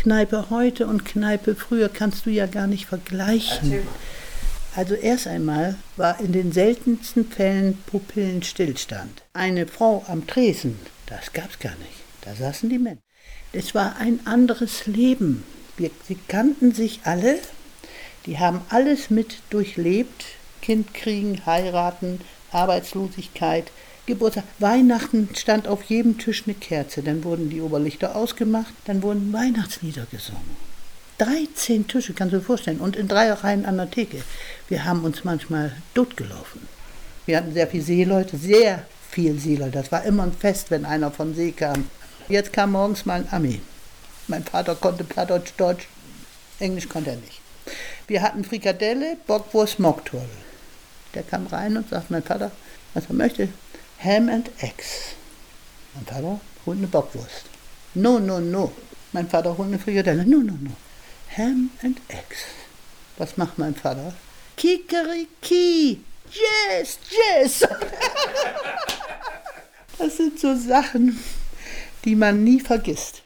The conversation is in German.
Kneipe heute und Kneipe früher kannst du ja gar nicht vergleichen. Also erst einmal war in den seltensten Fällen Pupillenstillstand. Eine Frau am Tresen, das gab's gar nicht. Da saßen die Männer. Es war ein anderes Leben. Sie kannten sich alle, die haben alles mit durchlebt. Kind kriegen, heiraten, Arbeitslosigkeit, Geburtstag. Weihnachten stand auf jedem Tisch eine Kerze. Dann wurden die Oberlichter ausgemacht, dann wurden Weihnachtslieder gesungen. 13 Tische, kannst du dir vorstellen. Und in 3 Reihen an der Theke. Wir haben uns manchmal totgelaufen. Wir hatten sehr viel Seeleute, sehr viel Seeleute. Das war immer ein Fest, wenn einer von See kam. Jetzt kam morgens mal ein Ami. Mein Vater konnte Plattdeutsch, Deutsch, Englisch konnte er nicht. Wir hatten Frikadelle, Bockwurst, Mockturtle. Der kam rein und sagte, mein Vater, was er möchte, Ham and Eggs. Mein Vater holt eine Bockwurst. No, no, no. Mein Vater holt eine Frikadelle. No, no, no. Ham and Eggs. Was macht mein Vater? Kikeriki. Yes, yes. Das sind so Sachen, die man nie vergisst.